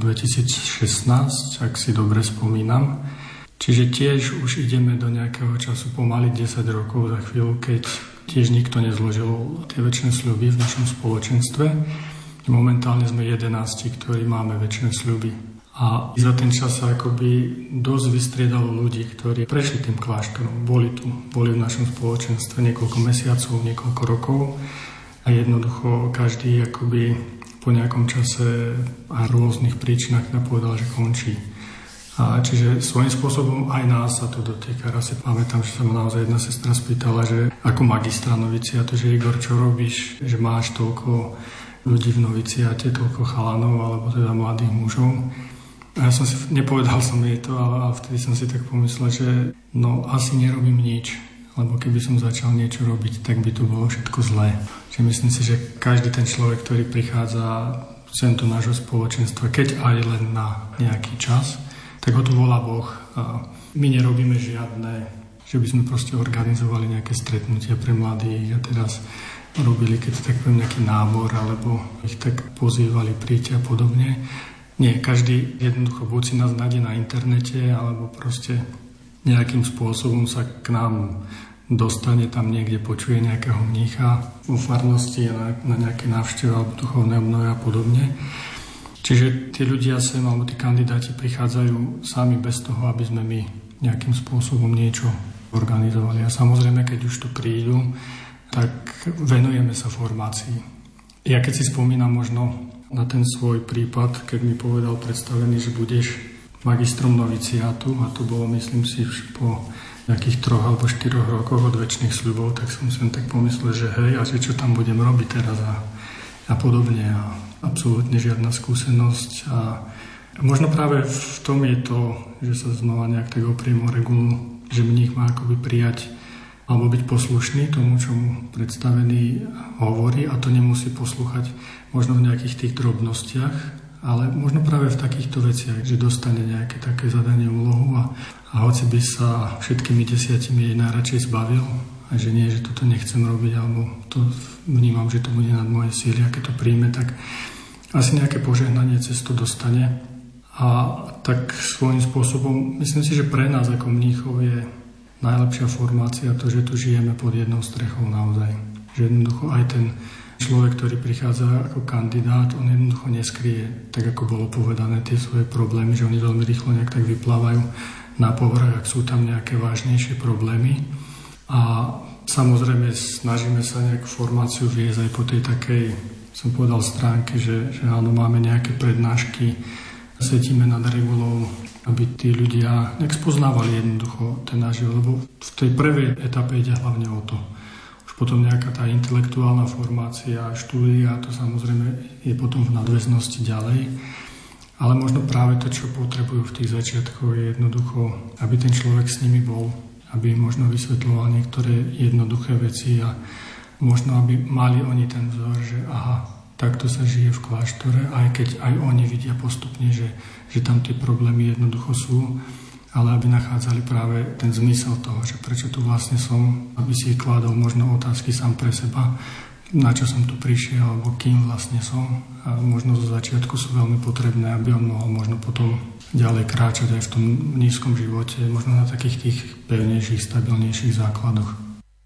2016, ak si dobre spomínam. Čiže tiež už ideme do nejakého času pomaly 10 rokov za chvíľu, keď tiež nikto nezložil tie večné sľuby v našom spoločenstve. Momentálne sme 11, ktorí máme večné sľuby. A za ten čas sa akoby dosť vystriedalo ľudí, ktorí prešli tým kláštorom, boli tu, boli v našom spoločenstve niekoľko mesiacov, niekoľko rokov a jednoducho každý akoby po nejakom čase a rôznych príčinách povedal, že končí. A čiže svojím spôsobom aj nás sa to dotýka. Raz si pamätám, že sa ma naozaj jedna sestra spýtala, že ako magistra noviciátu, že Igor, čo robíš, že máš toľko ľudí v noviciáte, toľko chalanov alebo teda mladých mužov. A ja som si, nepovedal som jej to, ale vtedy som si tak pomyslel, že no asi nerobím nič, lebo keby som začal niečo robiť, tak by to bolo všetko zlé. Čiže myslím si, že každý ten človek, ktorý prichádza sem do nášho spoločenstva, keď aj len na nejaký čas, tak ho tu volá Boh. A my nerobíme žiadne, že by sme proste organizovali nejaké stretnutia pre mladých a teraz robili, keď tak poviem, nejaký nábor, alebo ich tak pozývali príďte a podobne. Nie, každý jednoducho buď si nás nájde na internete, alebo proste nejakým spôsobom sa k nám dostane, tam niekde počuje nejakého mnícha vo farnosti na nejaké návšteve alebo duchovné obnovy a podobne. Čiže tí ľudia sem, alebo tí kandidáti prichádzajú sami bez toho, aby sme my nejakým spôsobom niečo organizovali. A samozrejme, keď už tu prídu, tak venujeme sa formácii. Ja keď si spomínam možno na ten svoj prípad, keď mi povedal predstavený, že budeš magistrom noviciátu, a to bolo, myslím si, už po nejakých 3 alebo 4 rokoch od večných sľubov, tak som si tak pomyslel, že hej, a že čo tam budem robiť teraz a podobne. A absolútne žiadna skúsenosť. A možno práve v tom je to, že sa znova nejak tak opriem o regulu, že mních má akoby prijať alebo byť poslušný tomu, čo mu predstavený hovorí, a to nemusí poslúchať možno v nejakých tých drobnostiach, ale možno práve v takýchto veciach, že dostane nejaké také zadanie, úlohu a hoci by sa všetkými 10 jej najradšej zbavil a že nie, že toto nechcem robiť, alebo to vnímam, že to bude nad moje síly, a keď to príjme, tak asi nejaké požehnanie cez to dostane. A tak svojím spôsobom, myslím si, že pre nás ako mníchov je najlepšia formácia to, že tu žijeme pod jednou strechou naozaj. Že jednoducho aj ten človek, ktorý prichádza ako kandidát, on jednoducho neskrie, tak ako bolo povedané, tie svoje problémy, že oni veľmi rýchlo nejak tak vyplávajú na povrch, ak sú tam nejaké vážnejšie problémy. A samozrejme snažíme sa nejakú formáciu viesť aj po tej takej, som povedal, stránke, že áno, máme nejaké prednášky, sedíme nad regulou, aby tí ľudia nejak spoznávali jednoducho ten náš život, lebo v tej prvej etape ide hlavne o to. Už potom nejaká tá intelektuálna formácia, štúdia, to samozrejme je potom v nadväznosti ďalej. Ale možno práve to, čo potrebujú v tých začiatkoch, je jednoducho, aby ten človek s nimi bol, aby možno vysvetľoval niektoré jednoduché veci a možno, aby mali oni ten vzor, že aha, takto sa žije v kláštore, aj keď aj oni vidia postupne, že tam tie problémy jednoducho sú, ale aby nachádzali práve ten zmysel toho, že prečo tu vlastne som, aby si kládol možno otázky sám pre seba, na čo som tu prišiel, alebo kým vlastne som. A možno zo začiatku sú veľmi potrebné, aby on mohol možno potom ďalej kráčať aj v tom nízkom živote, možno na takých tých pevnejších, stabilnejších základoch.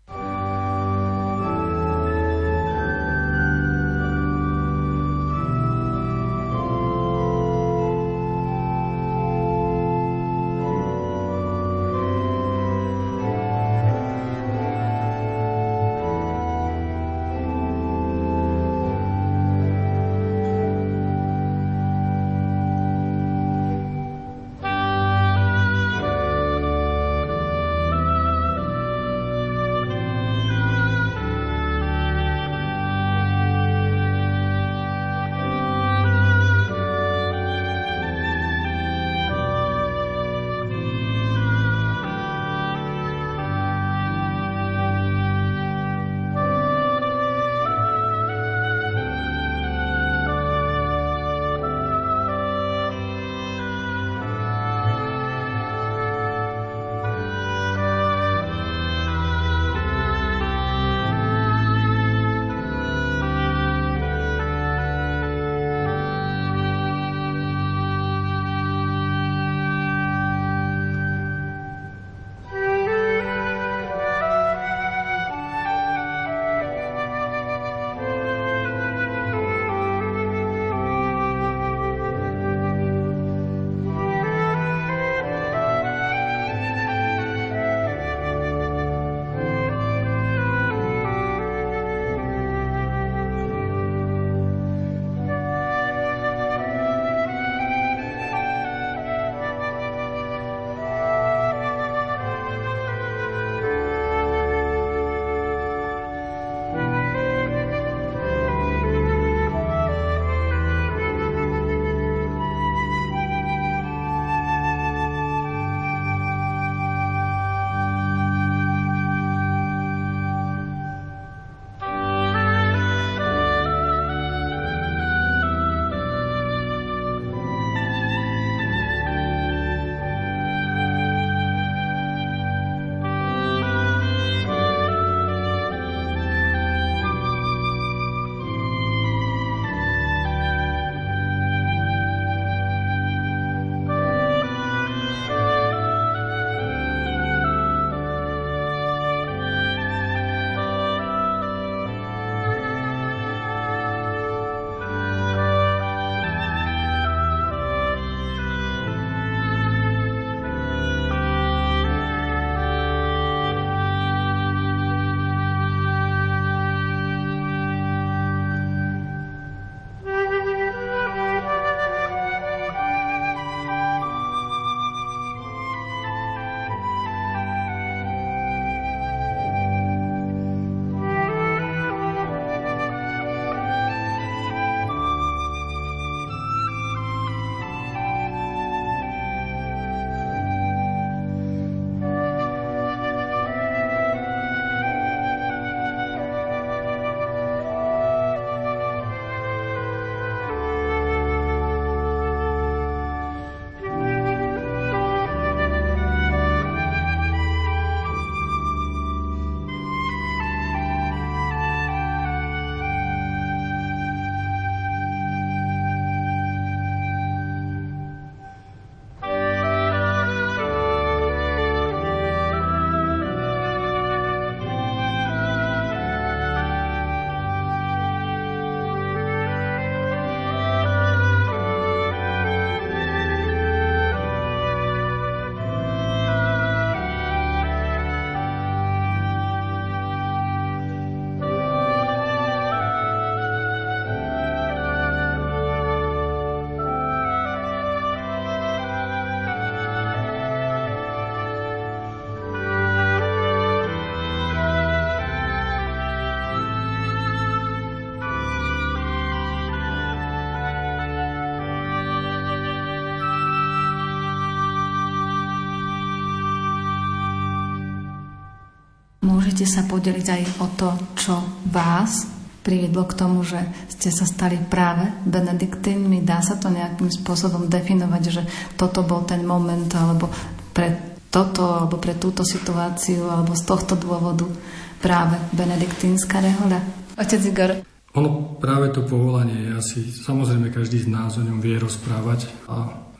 Môžete sa podeliť aj o to, čo vás priviedlo k tomu, že ste sa stali práve benediktínmi. Dá sa to nejakým spôsobom definovať, že toto bol ten moment, alebo pre toto, alebo pre túto situáciu, alebo z tohto dôvodu práve benediktínska rehoľa? Otec Igor. Ono práve to povolanie je asi, samozrejme každý z nás o ňom vie rozprávať a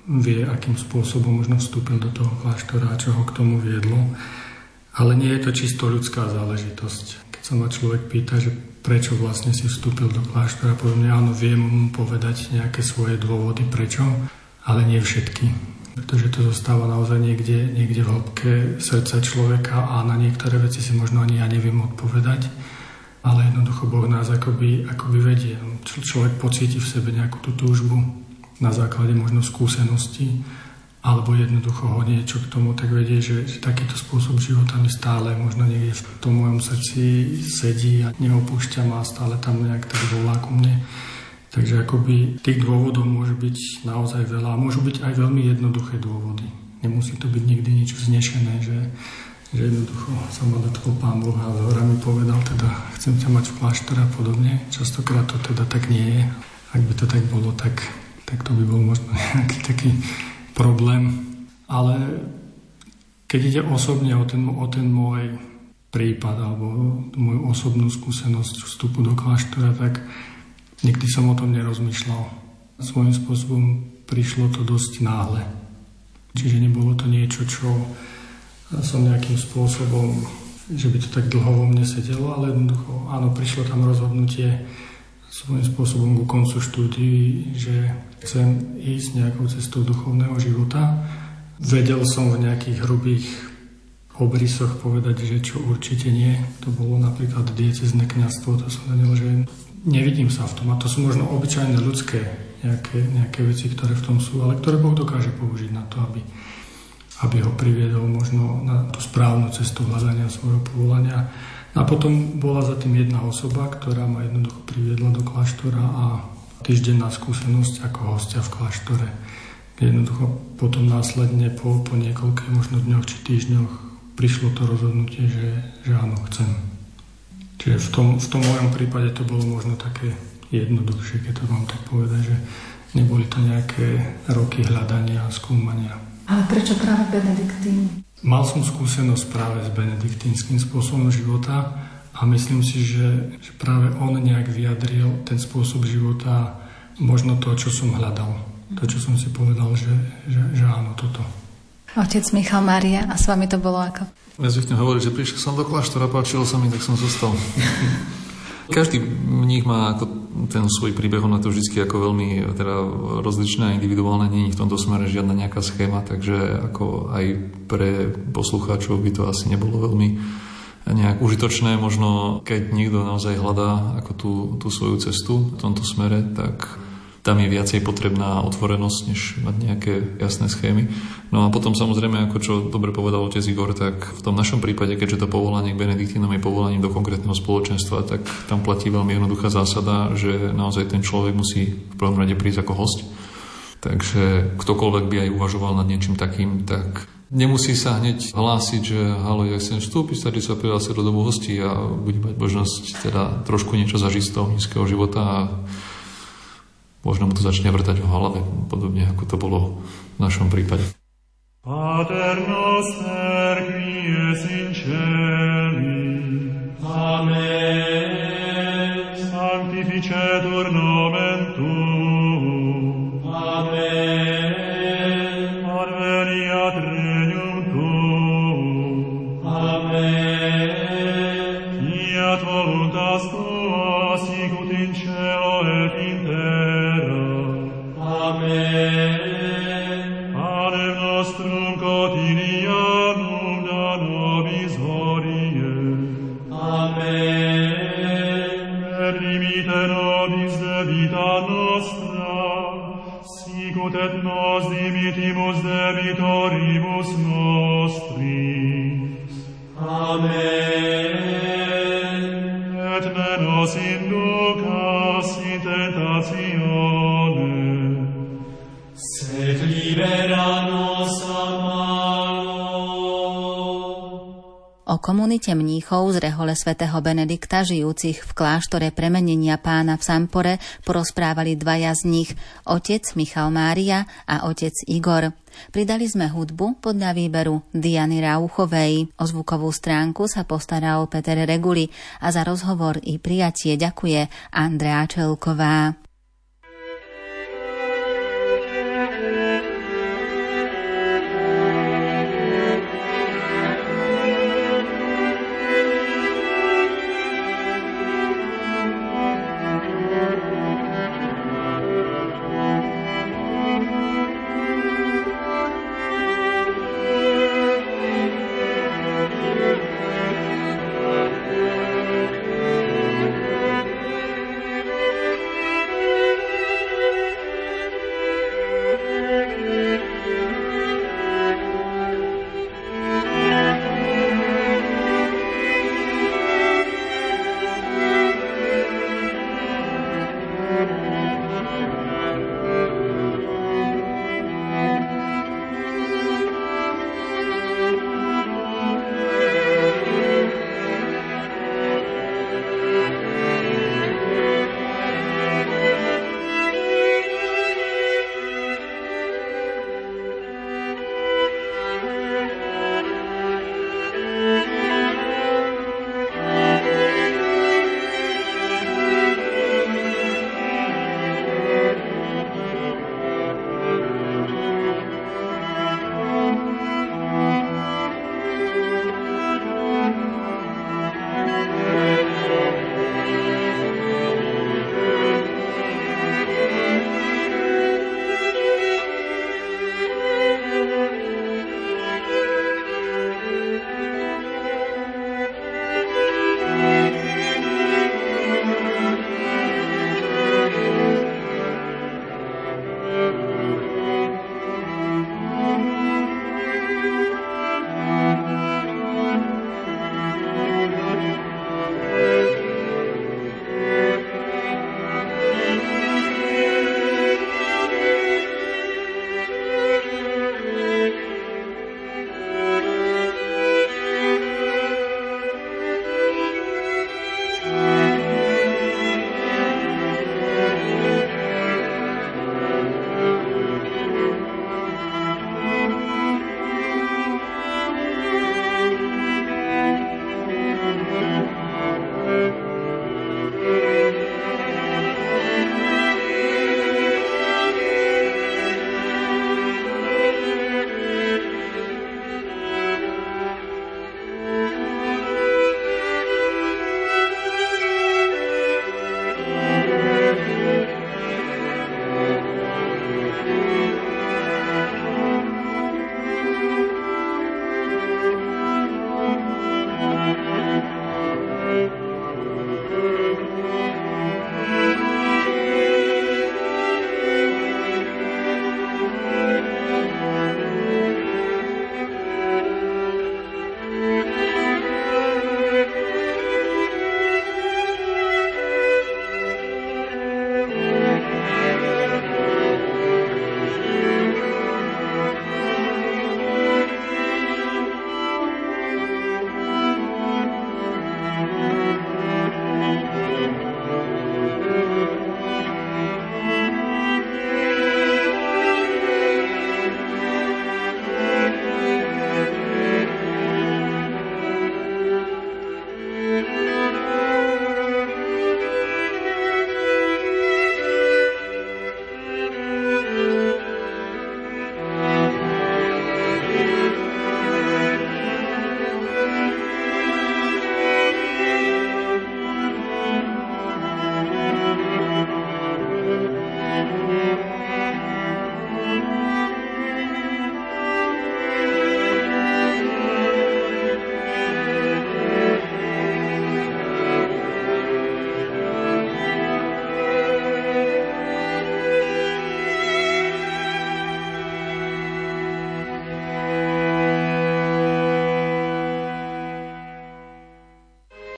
vie, akým spôsobom možno vstúpil do toho kláštora a čo ho k tomu viedlo. Ale nie je to čisto ľudská záležitosť. Keď sa ma človek pýta, že prečo vlastne si vstúpil do kláštora, poviem, áno, viem mu povedať nejaké svoje dôvody, prečo, ale nie všetky. Pretože to zostáva naozaj niekde v hĺbke srdca človeka a na niektoré veci si možno ani ja neviem odpovedať. Ale jednoducho Boh nás akoby vedie. Človek pocíti v sebe nejakú tú túžbu na základe možno skúseností, alebo jednoducho ho niečo k tomu tak vedie, že takýto spôsob života mi stále možno niekde v tom mojom srdci sedí a neopúšťa ma, stále tam nejak tak volá ku mne. Takže akoby tých dôvodov môže byť naozaj veľa a môžu byť aj veľmi jednoduché dôvody. Nemusí to byť nikdy nič vznešené, že jednoducho sa ma dotkol Pán Boh a z hora mi povedal, teda chcem ťa mať v kláštore a podobne. Častokrát to teda tak nie je. Ak by to tak bolo, tak to by bol možno nejaký taký problém. Ale keď ide osobne o ten môj prípad alebo moju osobnú skúsenosť vstupu do kláštora, tak nikdy som o tom nerozmýšľal. Svojím spôsobom prišlo to dosť náhle. Čiže nebolo to niečo, čo som nejakým spôsobom, že by to tak dlho vo mne sedelo, ale jednoducho, áno, prišlo tam rozhodnutie svojím spôsobom ku koncu štúdií, že chcem ísť nejakou cestou duchovného života. Vedel som v nejakých hrubých obrysoch povedať, že čo určite nie. To bolo napríklad diecézne kňazstvo, to som vedel, že nevidím sa v tom. A to sú možno obyčajné ľudské nejaké veci, ktoré v tom sú, ale ktoré Boh dokáže použiť na to, aby ho priviedol možno na tú správnu cestu hľadania svojho povolania. A potom bola za tým jedna osoba, ktorá ma jednoducho priviedla do kláštora a týždenná skúsenosť ako hostia v kláštore. Jednoducho potom následne po niekoľkých možno dňoch či týždňoch prišlo to rozhodnutie, že áno, chcem. Čiže v tom mojom prípade to bolo možno také jednoduchšie, keď to mám tak povedať, že neboli to nejaké roky hľadania a skúmania. Ale prečo práve Benediktín? Mal som skúsenosť práve s benediktínskym spôsobom života a myslím si, že práve on nejak vyjadril ten spôsob života, možno to, čo som hľadal. To, čo som si povedal, že áno, toto. Otec Michal Mária, a s vami to bolo ako? Ja zvyknem hovoriť, že prišiel som do kláštora, páčilo sa mi, tak som zostal. Každý mních má ako ten svoj príbeh, na to vždy ako veľmi teda rozličné a individuálne, nie je v tomto smere žiadna nejaká schéma, takže ako aj pre poslucháčov by to asi nebolo veľmi nejak užitočné. Možno keď niekto naozaj hľadá ako tú svoju cestu v tomto smere, tak tam je viacej potrebná otvorenosť, než mať nejaké jasné schémy. No a potom samozrejme, ako čo dobre povedal otec Igor, tak v tom našom prípade, keďže to povolanie k Benediktínom je povolaním do konkrétneho spoločenstva, tak tam platí veľmi jednoduchá zásada, že naozaj ten človek musí v prvom rade prísť ako hosť. Takže ktokoľvek by aj uvažoval nad niečím takým, tak nemusí sa hneď hlásiť, že halo, ja chcem vstúpiť, stačí sa prihlásiť do domu hostí a bude mať možnosť teda trošku niečo zažiť z toho nízkeho života a možno mu to začne vrtať v hlave, podobne ako to bolo v našom prípade. Pater noster, qui es in celi, Amen. Sanctificetur nomen tuum, Amen. Adveniat regnum tuum, Amen. Fiat voluntas tua, sicut in cielo et in terra, Amen. Panem nostrum quotidianum da nobis hodie, Amen. Et dimite nobis debita nostra, sicut et nos dimitimus debitoribus nostris, Amen. Et ne nos inducas in tentatione, sed libera nos a malo. O komunite mníchov z rehole svätého Benedikta, žijúcich v kláštore Premenenia Pána v Sampore, porozprávali dvaja z nich, otec Michal Mária a otec Igor. Pridali sme hudbu podľa výberu Diany Rauchovej. O zvukovú stránku sa postaral Peter Reguli a za rozhovor i prijatie ďakuje Andrea Čelková.